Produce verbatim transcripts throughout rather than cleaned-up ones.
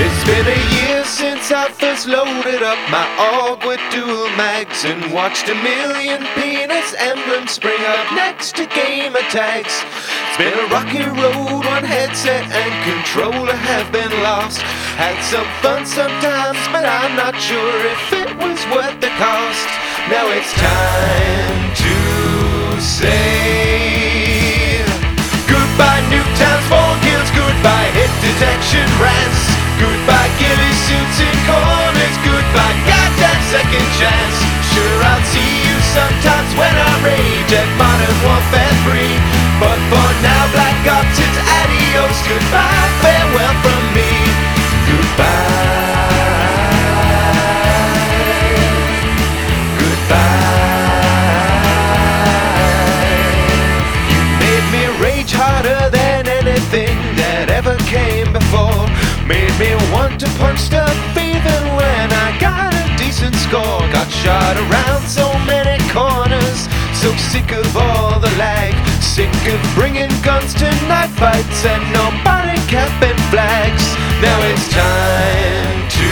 It's been a year since I first loaded up my AUG with dual mags and watched a million penis emblems spring up next to gamer tags. It's been a rocky road, one headset and controller have been lost. Had some fun sometimes, but I'm not sure if it was worth the cost. Now it's time to say goodbye Nuketown Spawn Kills, goodbye hit detection rants, goodbye ghillie suits in corners, goodbye goddamn second chance. Sure, I'll see you sometimes when I rage at Modern Warfare three, but for now Black Ops it's adios, goodbye, farewell from me. Goodbye, harder than anything that ever came before. Made me want to punch stuff even when I got a decent score. Got shot around so many corners, so sick of all the lag. Sick of bringing guns to knife fights and nobody capping flags. Now it's time to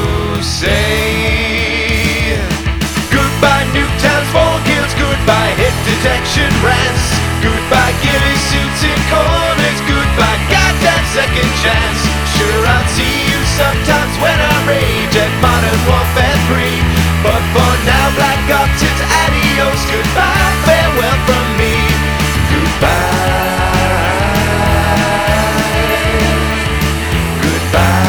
say goodbye Nuketown Spawn Kills, goodbye hit detection rants, goodbye ghillie suits in corners, goodbye goddamn second chance. Sure, I'll see you sometimes when I rage at Modern Warfare three, but for now Black Ops it's adios, goodbye, farewell from me. Goodbye, goodbye.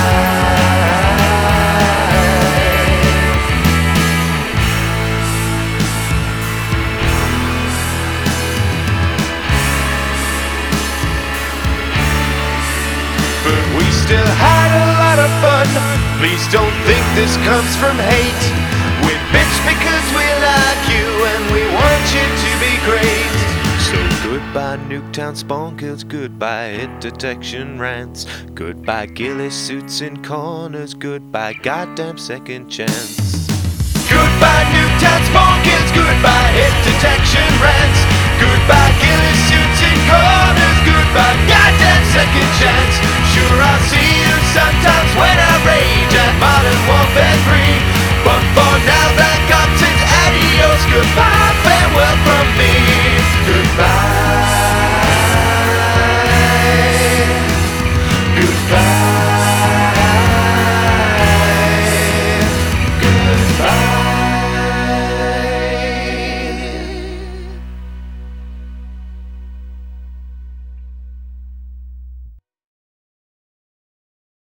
But we still had a lot of fun. Please don't think this comes from hate. We bitch because we like you and we want you to be great. So goodbye Nuketown Spawn Kills, goodbye hit detection rants, goodbye ghillie suits in corners, goodbye goddamn second chance. Goodbye Nuketown Spawn Kills, goodbye hit detection rants, goodbye ghillie suits in corners,